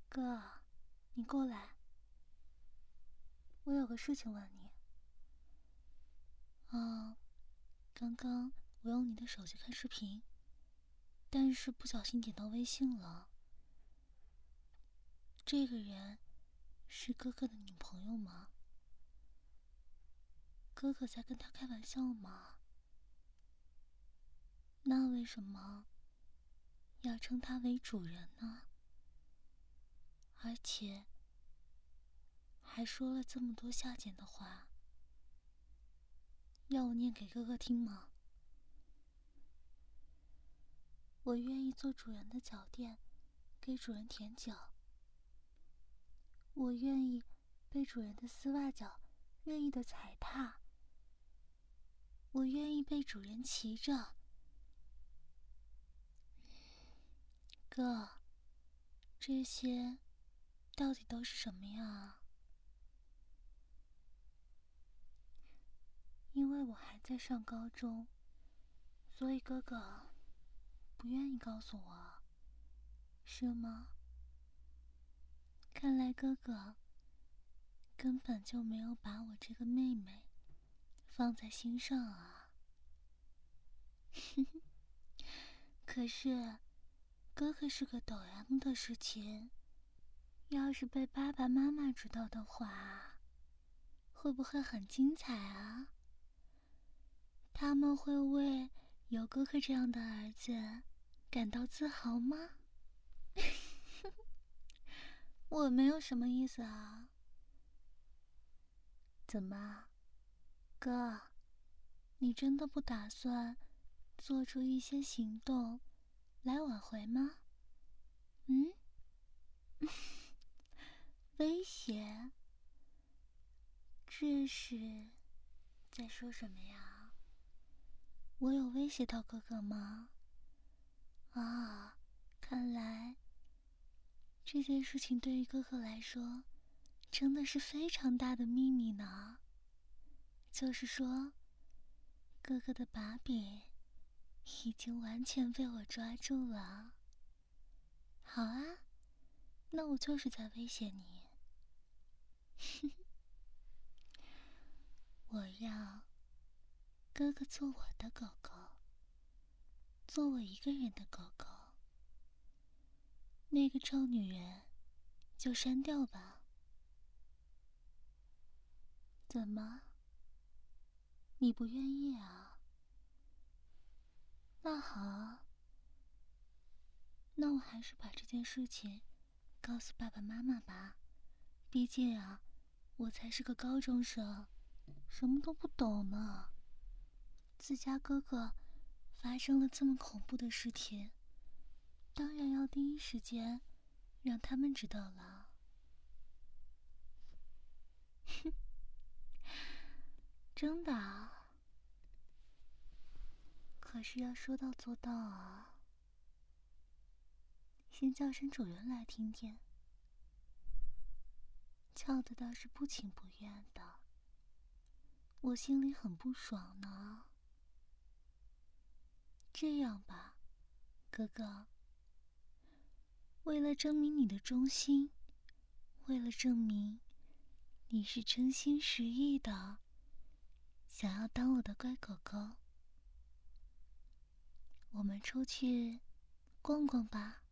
哥，你过来，我有个事情问你。刚刚我用你的手机看视频，但是不小心点到微信了。这个人是哥哥的女朋友吗？哥哥在跟她开玩笑吗？那为什么要称她为主人呢？而且还说了这么多下贱的话，要我念给哥哥听吗？我愿意做主人的脚垫，给主人舔脚。我愿意被主人的丝袜脚任意的踩踏。我愿意被主人骑着。哥，这些到底都是什么呀？因为我还在上高中，所以哥哥不愿意告诉我，是吗？看来哥哥根本就没有把我这个妹妹放在心上啊。可是哥哥是个抖 M 的事情，要是被爸爸妈妈知道的话，会不会很精彩啊？他们会为有哥哥这样的儿子感到自豪吗？我没有什么意思啊。怎么，哥，你真的不打算做出一些行动来挽回吗？威胁？这是在说什么呀？我有威胁到哥哥吗？啊，看来这件事情对于哥哥来说真的是非常大的秘密呢。就是说，哥哥的把柄已经完全被我抓住了。好啊，那我就是在威胁你。我要哥哥做我的狗狗，做我一个人的狗狗。那个臭女人就删掉吧。怎么？你不愿意啊？那好啊，那我还是把这件事情告诉爸爸妈妈吧。毕竟啊，我才是个高中生，什么都不懂呢。自家哥哥发生了这么恐怖的事情，当然要第一时间让他们知道了。真的啊？可是要说到做到啊。先叫声主人来听听。叫的倒是不情不愿的，我心里很不爽呢。这样吧，哥哥，为了证明你的忠心，为了证明你是真心实意的想要当我的乖狗狗，我们出去逛逛吧。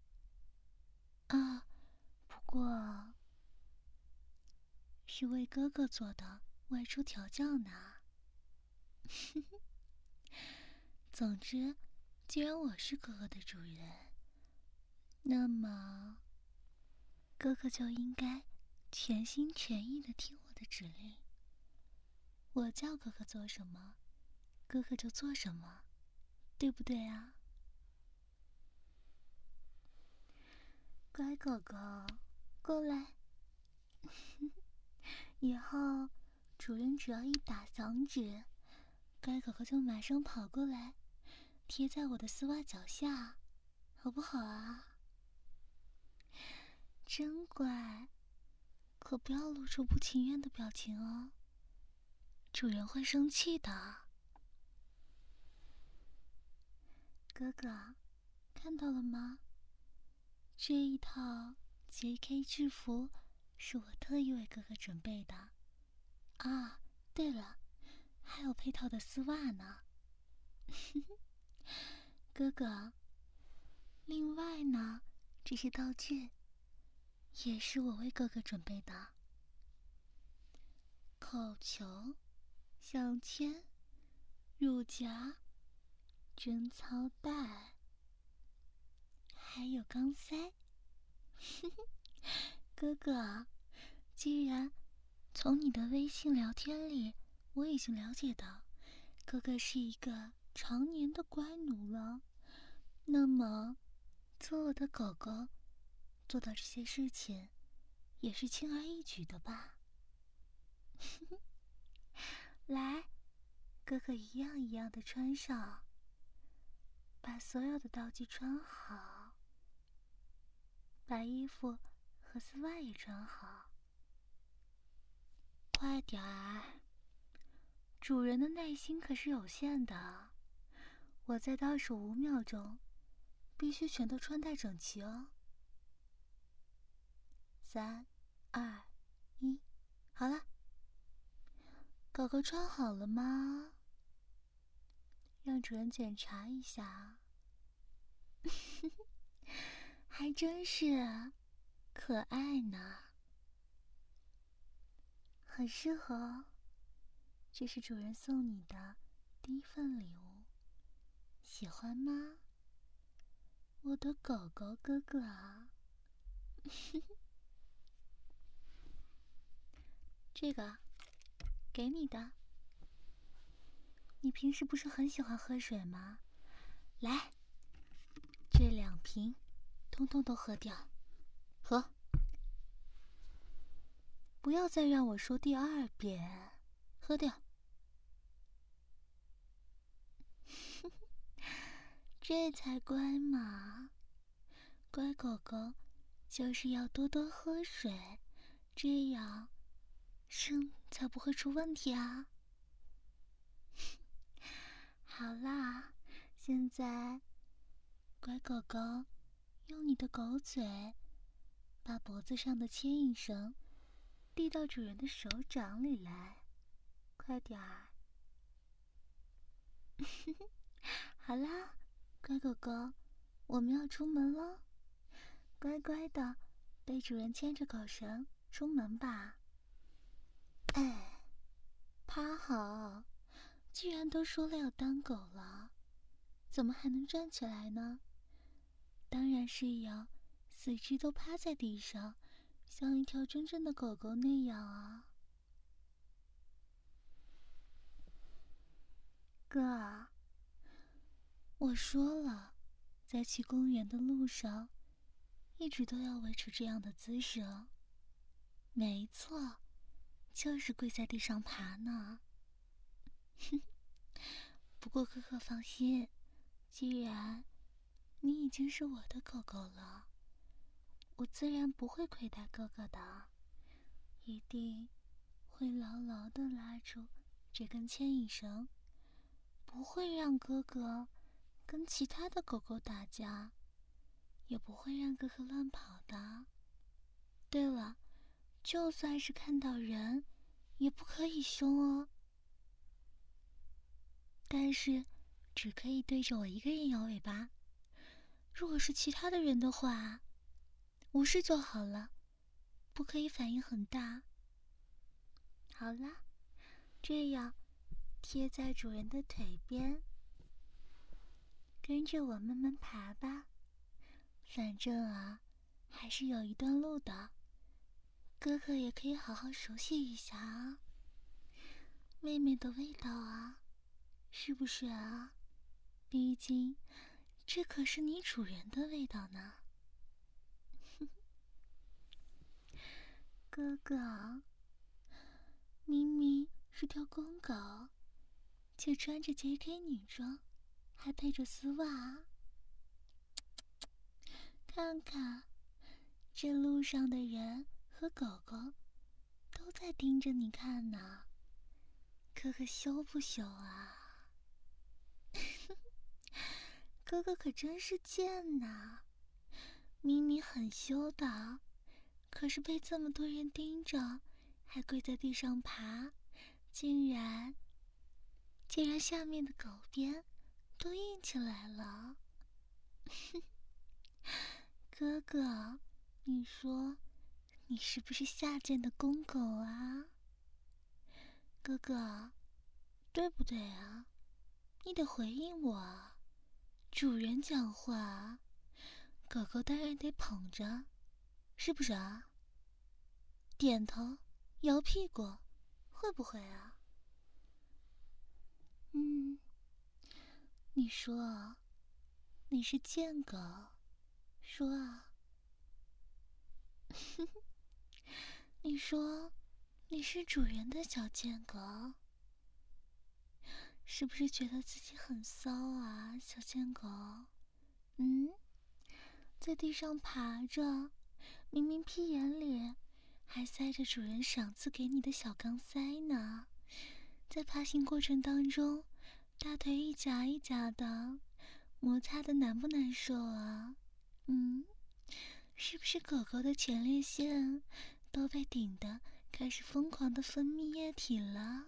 啊，不过是为哥哥做的外出调教呢。总之，既然我是哥哥的主人，那么哥哥就应该全心全意地听我的指令。我叫哥哥做什么，哥哥就做什么，对不对啊？乖狗狗，过来。以后主人只要一打响指，乖狗狗就马上跑过来，贴在我的丝袜脚下，好不好啊？真乖，可不要露出不情愿的表情哦，主人会生气的。哥哥，看到了吗？这一套 JK 制服是我特意为哥哥准备的。啊，对了，还有配套的丝袜呢。哥哥，另外呢，这些道具也是我为哥哥准备的。口球、项圈、乳夹、贞操带，还有钢塞。哥哥，既然从你的微信聊天里我已经了解到哥哥是一个常年的乖奴了，那么做我的狗狗做到这些事情也是轻而易举的吧。来，哥哥一样一样的穿上，把所有的道具穿好，把衣服和丝袜也穿好。快点儿，主人的耐心可是有限的，我再倒数5秒钟，必须全都穿戴整齐哦。3、2、1，好了。狗狗穿好了吗？让主人检查一下。还真是可爱呢，很适合哦。这是主人送你的第一份礼物，喜欢吗？我的狗狗哥哥啊。这个给你的，你平时不是很喜欢喝水吗？来，这2瓶通通都喝掉，喝。不要再让我说第2遍，喝掉。这才乖嘛，乖狗狗就是要多多喝水，这样肾才不会出问题啊。好啦，现在乖狗狗用你的狗嘴把脖子上的牵引绳递到主人的手掌里来，快点儿。好啦，乖狗狗，我们要出门喽，乖乖的被主人牵着狗绳出门吧。哎，趴好，既然都说了要当狗了，怎么还能站起来呢？当然是要4肢都趴在地上，像一条真正的狗狗那样啊。哥，我说了，在去公园的路上一直都要维持这样的姿势哦。没错，就是跪在地上爬呢。不过哥哥放心，既然你已经是我的狗狗了，我自然不会亏待哥哥的，一定会牢牢地拉住这根牵引绳，不会让哥哥跟其他的狗狗打架，也不会让哥哥乱跑的。对了，就算是看到人，也不可以凶哦。但是，只可以对着我一个人摇尾巴。如果是其他的人的话，无视就好了，不可以反应很大。好啦，这样贴在主人的腿边，跟着我慢慢爬吧。反正啊，还是有一段路的，哥哥也可以好好熟悉一下啊。妹妹的味道啊，是不是啊？毕竟，这可是你主人的味道呢。哥哥，明明是条公狗，却穿着 JK 女装，还配着丝袜。看看，这路上的人和狗狗都在盯着你看呢。哥哥羞不羞啊？哥哥可真是贱呐！明明很羞的， 可是被这么多人盯着，还跪在地上爬，竟然下面的狗边都硬起来了。哥哥，你说你是不是下贱的公狗啊？哥哥，对不对啊？你得回应我啊！主人讲话，狗狗当然得捧着，是不是啊？点头，摇屁股，会不会啊？你说啊，你是贱狗，说啊。你说你是主人的小贱狗，是不是觉得自己很骚啊，小贱狗？在地上爬着，明明屁眼里还塞着主人赏赐给你的小钢塞呢，在爬行过程当中，大腿一夹一夹的，摩擦的难不难受啊？是不是狗狗的前列腺都被顶得开始疯狂的分泌液体了？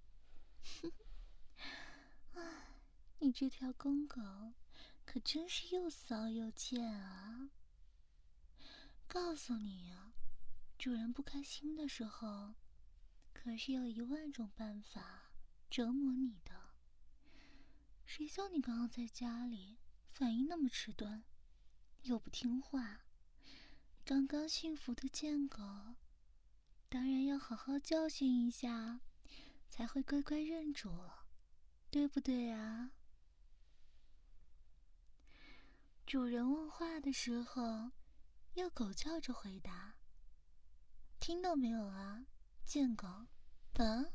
你这条公狗可真是又骚又贱啊！告诉你啊，主人不开心的时候，可是有10000种办法折磨你的。谁叫你刚刚在家里反应那么迟钝，又不听话？刚刚驯服的贱狗，当然要好好教训一下，才会乖乖认主，对不对啊？主人问话的时候，要狗叫着回答。听到没有啊，贱狗？啊？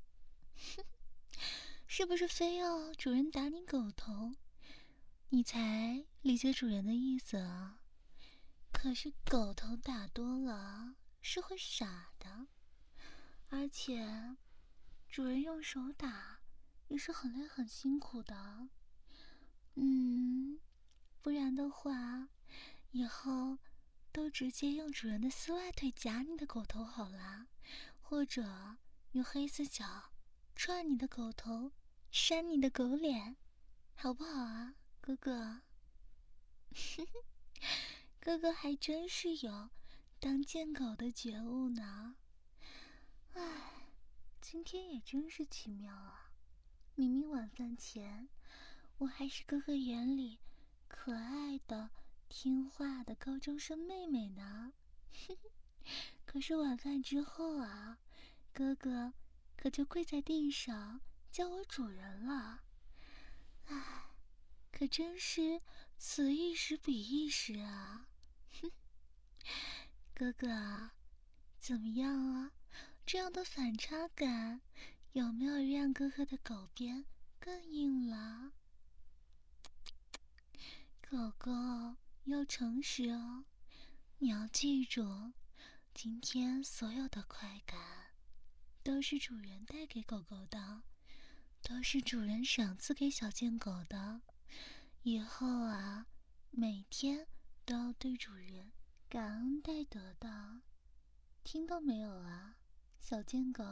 是不是非要主人打你狗头，你才理解主人的意思啊？可是狗头打多了是会傻的，而且主人用手打也是很累很辛苦的。不然的话，以后都直接用主人的丝袜腿夹你的狗头好啦，或者用黑丝脚串你的狗头，扇你的狗脸，好不好啊，哥哥？哥哥还真是有当贱狗的觉悟呢。唉，今天也真是奇妙啊！明明晚饭前，我还是哥哥眼里可爱的、听话的高中生妹妹呢。可是晚饭之后啊，哥哥可就跪在地上叫我主人了。唉，可真是此一时彼一时啊。哥哥啊，怎么样啊？这样的反差感有没有让哥哥的狗边更硬了？狗狗要诚实哦，你要记住，今天所有的快感都是主人带给狗狗的，都是主人赏赐给小贱狗的。以后啊，每天都要对主人感恩戴德的，听到没有啊，小贱狗？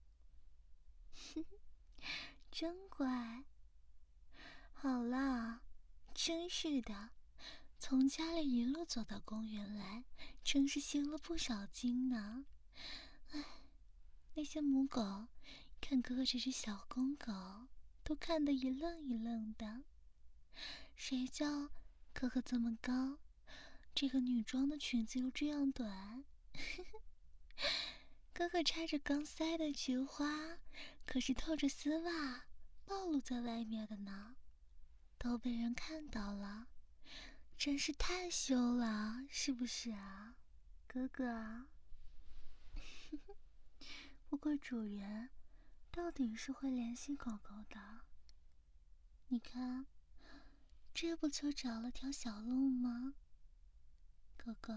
真乖。好啦，真是的，从家里一路走到公园来，真是修了不少筋呢。唉，那些母狗看哥哥这只小公狗，都看得一愣一愣的。谁叫哥哥这么高，这个女装的裙子又这样短？哥哥插着钢塞的菊花，可是透着丝袜，暴露在外面的呢，都被人看到了，真是太羞了，是不是啊，哥哥啊？不过主人到底是会联系狗狗的，你看，这不就找了条小路吗？狗狗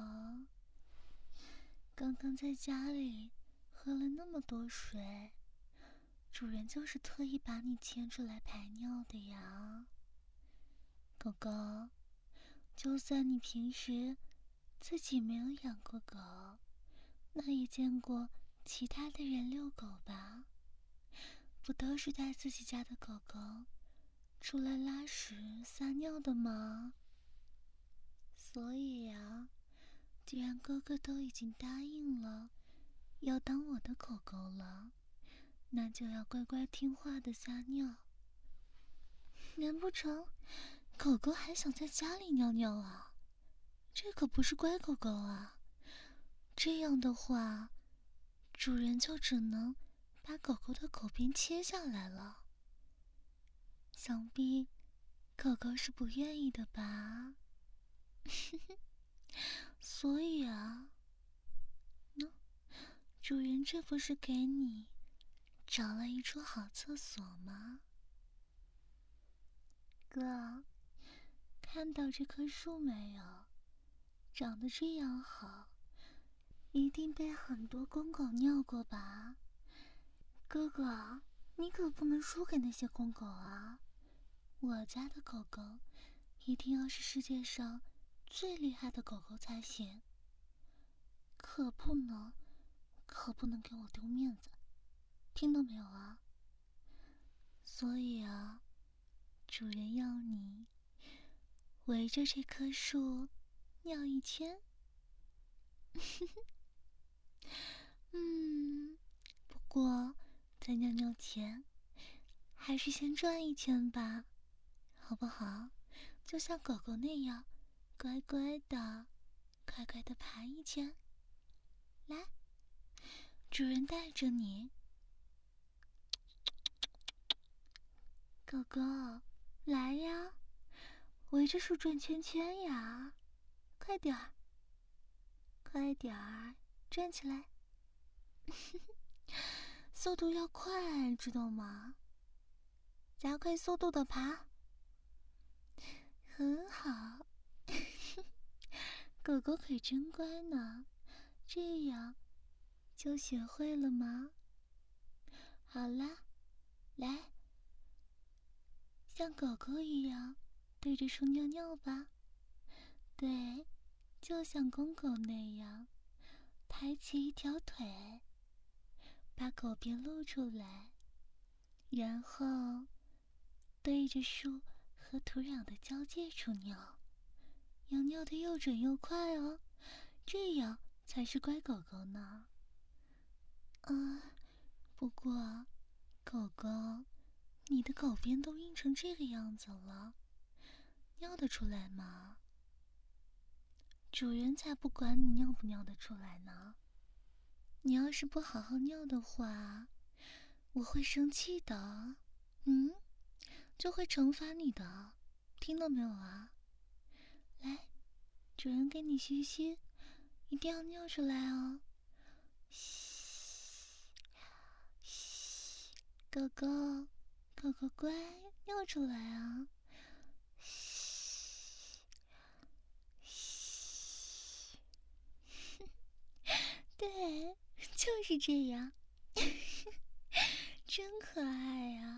刚刚在家里喝了那么多水，主人就是特意把你牵出来排尿的呀。狗狗，就算你平时自己没有养过狗，那也见过其他的人遛狗吧？不都是带自己家的狗狗出来拉屎撒尿的吗？所以啊，既然哥哥都已经答应了要当我的狗狗了，那就要乖乖听话的撒尿。难不成狗狗还想在家里尿尿啊？这可不是乖狗狗啊！这样的话，主人就只能把狗狗的狗鞭切下来了。想必狗狗是不愿意的吧？所以啊，主人这不是给你找了一处好厕所吗？哥，看到这棵树没有？长得这样好，一定被很多公狗尿过吧？哥哥，你可不能输给那些公狗啊！我家的狗狗一定要是世界上最厉害的狗狗才行，可不能给我丢面子，听到没有啊？所以啊，主人要你围着这棵树尿一圈。不过在尿尿前，还是先转一圈吧，好不好？就像狗狗那样，乖乖的爬一圈。来，主人带着你。狗狗，来呀，围着树转圈圈呀，快点儿，快点儿，转起来。速度要快，知道吗？加快速度的爬。很好。狗狗可真乖呢，这样就学会了吗？好啦，来，像狗狗一样对着树尿尿吧。对，就像公狗那样，抬起一条腿，把狗鞭露出来，然后对着树和土壤的交界处尿，要尿得又准又快哦，这样才是乖狗狗呢。不过，狗狗，你的狗鞭都硬成这个样子了，尿得出来吗？主人才不管你尿不尿得出来呢。你要是不好好尿的话，我会生气的。就会惩罚你的，听到没有啊？来，主人给你嘘嘘，一定要尿出来哦。嘘，嘘，狗狗，狗狗乖，尿出来啊。嘘，嘘，对，就是这样。真可爱呀！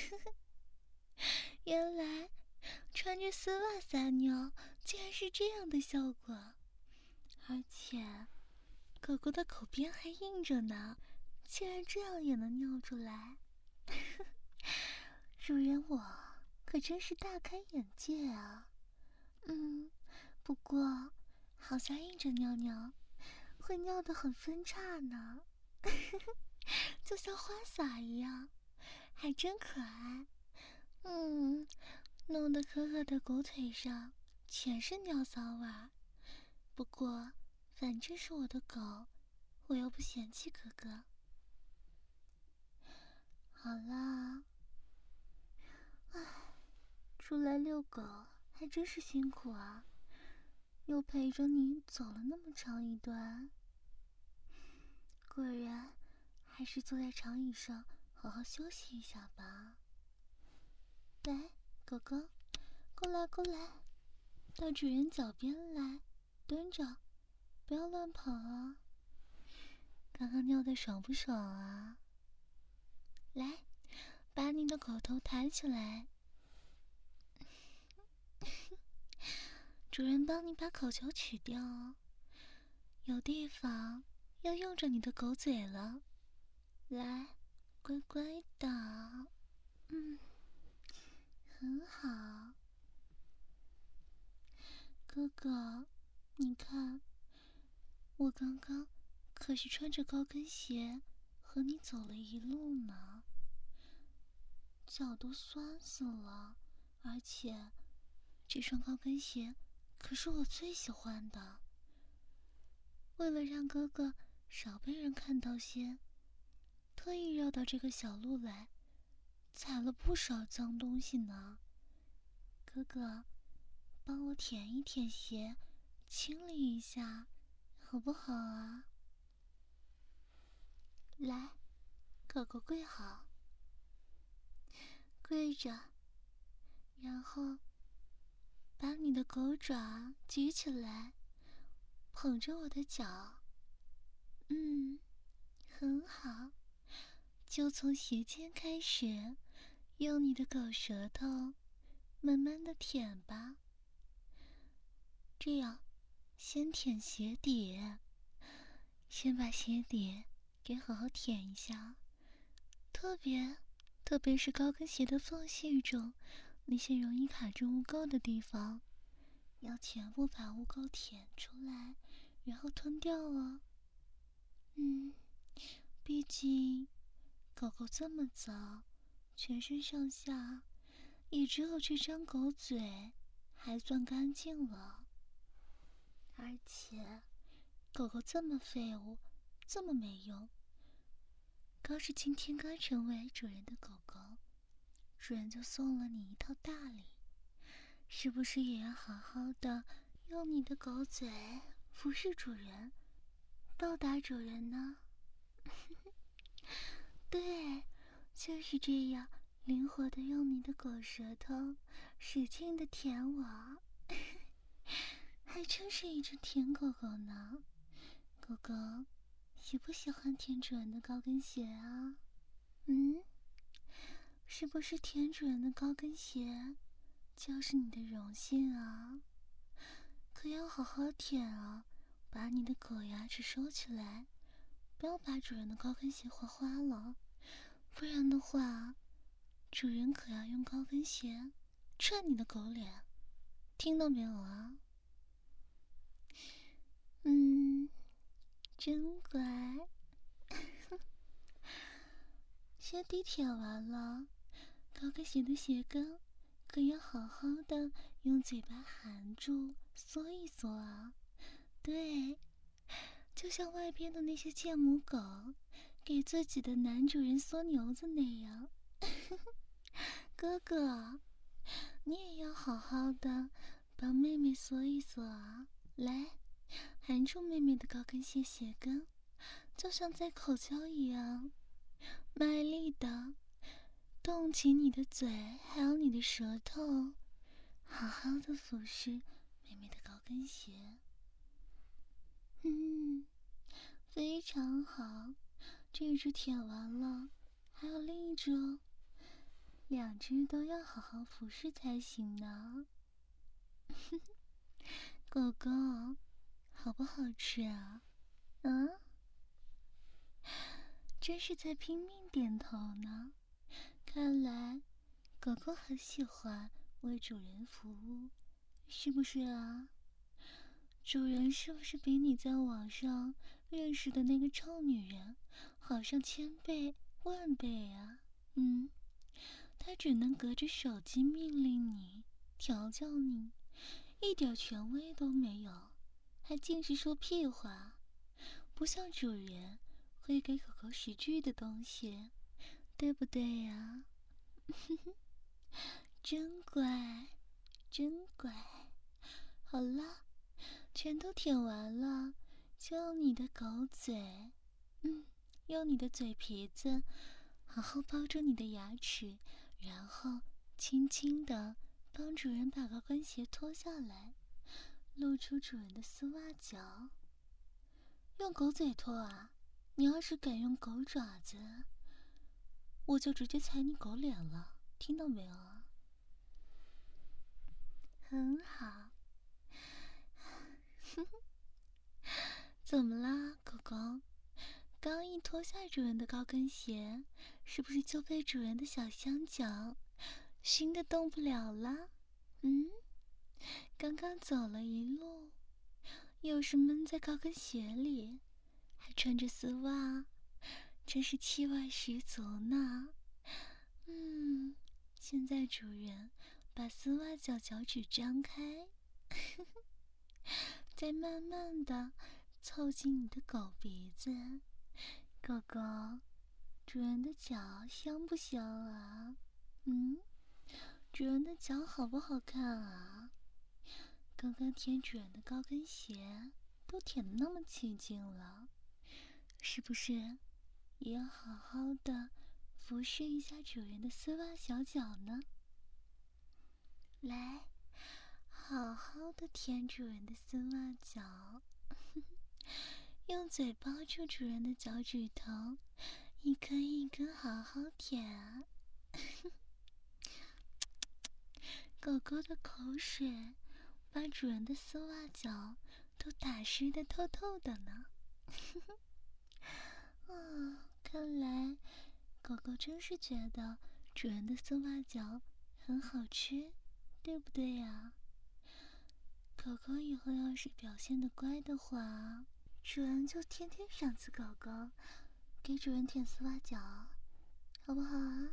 原来穿着丝袜撒尿竟然是这样的效果，而且狗狗的口边还硬着呢，竟然这样也能尿出来。主人我可真是大开眼界啊。不过好像硬着尿尿会尿得很分叉呢。就像花洒一样，还真可爱。弄得可可的狗腿上全是尿骚味儿。不过，反正是我的狗，我又不嫌弃可可。好啦，出来遛狗还真是辛苦啊，又陪着你走了那么长一段。果然，还是坐在长椅上好好休息一下吧。来，狗狗，过来过来，到主人脚边来，蹲着，不要乱跑啊。刚刚尿的爽不爽啊？来，把你的狗头抬起来。主人帮你把口球取掉哦。 有地方要用着你的狗嘴了。来，乖乖的，很好。哥哥，你看，我刚刚可是穿着高跟鞋和你走了一路呢，脚都酸死了，而且这双高跟鞋可是我最喜欢的。为了让哥哥少被人看到些，特意绕到这个小路来，踩了不少脏东西呢。哥哥，帮我舔一舔鞋，清理一下，好不好啊？来，狗狗跪好，跪着，然后把你的狗爪举起来，捧着我的脚。很好，就从鞋尖开始，用你的狗舌头慢慢的舔吧。这样，先舔鞋底，先把鞋底给好好舔一下，特别是高跟鞋的缝隙中那些容易卡住污垢的地方，要全部把污垢舔出来，然后吞掉哦。毕竟狗狗这么脏，全身上下也只有这张狗嘴还算干净了。而且狗狗这么废物，这么没用，刚是今天刚成为主人的狗狗，主人就送了你一套大礼，是不是也要好好的用你的狗嘴服侍主人，报答主人呢？对，就是这样，灵活的用你的狗舌头使劲的舔我，还真是一只舔狗狗呢。狗狗，喜不喜欢舔主人的高跟鞋啊？是不是舔主人的高跟鞋就是你的荣幸啊？可要好好舔啊，把你的狗牙齿收起来，不要把主人的高跟鞋划花了，不然的话，主人可要用高跟鞋踹你的狗脸，听到没有啊？真乖。鞋底舔完了，高跟鞋的鞋跟可要好好的用嘴巴含住，缩一缩啊。对，就像外边的那些贱母狗给自己的男主人缩牛子那样。哥哥，你也要好好的帮妹妹缩一缩啊。来，含住妹妹的高跟鞋鞋跟，就像在口交一样，卖力的动起你的嘴，还有你的舌头，好好的俯视妹妹的高跟鞋。非常好，这只舔完了，还有另一只哦，两只都要好好俯视才行呢。狗狗，好不好吃啊？真是在拼命点头呢。看来狗狗很喜欢为主人服务，是不是啊？主人是不是比你在网上认识的那个臭女人好上千倍万倍啊？他只能隔着手机命令你，调教你，一点权威都没有，还尽是说屁话，不像主人会给狗狗实质的东西，对不对呀？真乖，真乖。好了，全都舔完了，就用你的狗嘴，用你的嘴皮子好好包住你的牙齿，然后轻轻地帮主人把高跟鞋脱下来，露出主人的丝袜脚。用狗嘴脱啊？你要是敢用狗爪子，我就直接踩你狗脸了，听到没有啊？很好。 怎么啦，狗狗？刚一脱下主人的高跟鞋，是不是就被主人的小香脚熏得动不了了？刚刚走了一路，又是闷在高跟鞋里，还穿着丝袜，真是气味十足呢。现在主人把丝袜脚趾张开，再慢慢的凑近你的狗鼻子。狗狗，主人的脚香不香啊？主人的脚好不好看啊？刚刚舔主人的高跟鞋都舔得那么起劲了，是不是也要好好的服侍一下主人的丝袜小脚呢？来，好好的舔主人的丝袜脚，用嘴包住主人的脚趾头，一根一根好好舔啊。狗狗的口水把主人的丝袜脚都打湿得透透的呢。看来狗狗真是觉得主人的丝袜脚很好吃，对不对呀？狗狗以后要是表现得乖的话，主人就天天赏赐狗狗，给主人舔丝袜脚，好不好啊？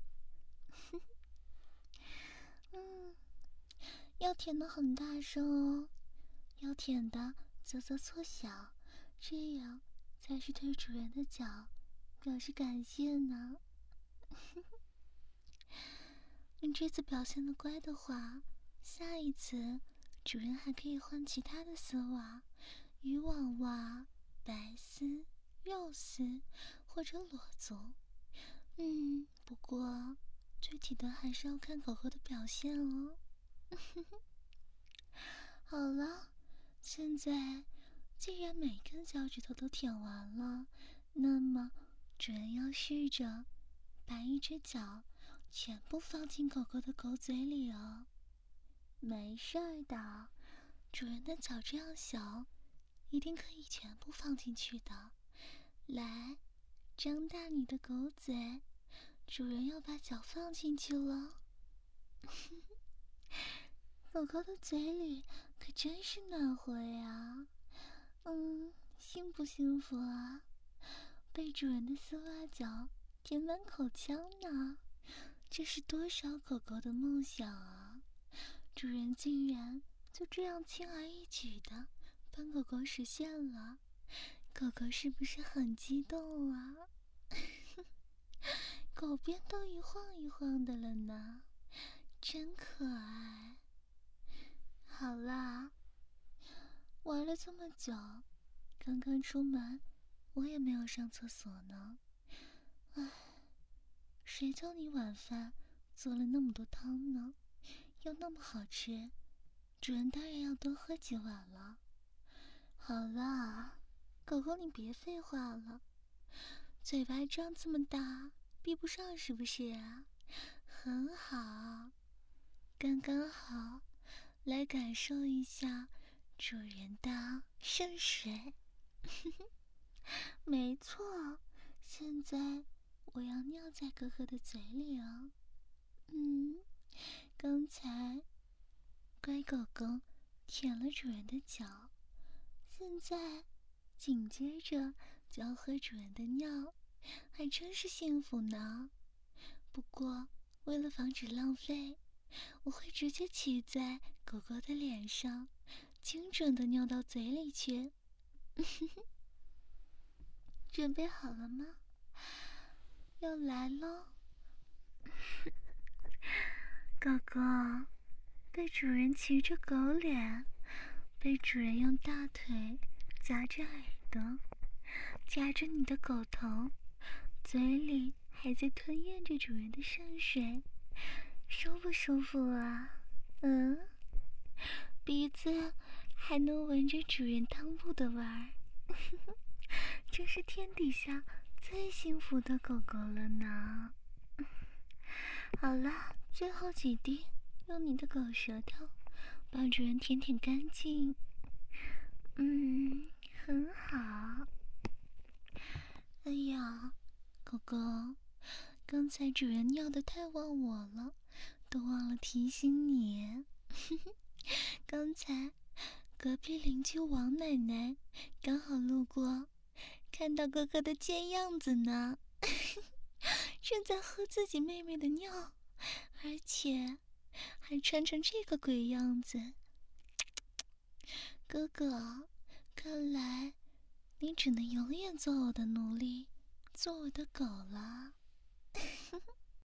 要舔得很大声哦，要舔的啧啧作响，这样才是对主人的脚表示感谢呢。你这次表现得乖的话，下一次主人还可以换其他的丝袜，渔网袜、白丝、肉丝或者裸足。不过具体的还是要看狗狗的表现哦。好了，现在既然每根脚趾头都舔完了，那么主人要试着把一只脚全部放进狗狗的狗嘴里哦。没事儿的，主人的脚这样小，一定可以全部放进去的。来，张大你的狗嘴，主人要把脚放进去了。狗狗的嘴里可真是暖和呀，幸不幸福啊？被主人的丝袜脚填满口腔呢，这是多少狗狗的梦想啊！主人竟然就这样轻而易举的帮狗狗实现了，狗狗是不是很激动啊？狗鞭都一晃一晃的了呢，真可爱。好啦，玩了这么久，刚刚出门我也没有上厕所呢。谁叫你晚饭做了那么多汤呢，又那么好吃，主人当然要多喝几碗了。好啦，狗狗你别废话了，嘴巴张这么大，闭不上是不是啊？很好，刚刚好，来感受一下主人的圣水。没错，现在我要尿在哥哥的嘴里哦。刚才乖狗狗舔了主人的脚，现在紧接着就要喝主人的尿，还真是幸福呢。不过为了防止浪费，我会直接骑在狗狗的脸上，精准的尿到嘴里去。准备好了吗？要来咯。狗狗被主人骑着狗脸，被主人用大腿夹着耳朵，夹着你的狗头，嘴里还在吞咽着主人的圣水，舒不舒服啊？鼻子还能闻着主人裆部的味儿，真是天底下最幸福的狗狗了呢。好了，最后几滴，用你的狗舌头把主人舔舔干净。 很好。哎呀，狗狗，刚才主人尿得太忘我了，都忘了提醒你。刚才隔壁邻居王奶奶刚好路过，看到哥哥的贱样子呢，正在喝自己妹妹的尿，而且还穿成这个鬼样子。哥哥，看来你只能永远做我的奴隶，做我的狗了。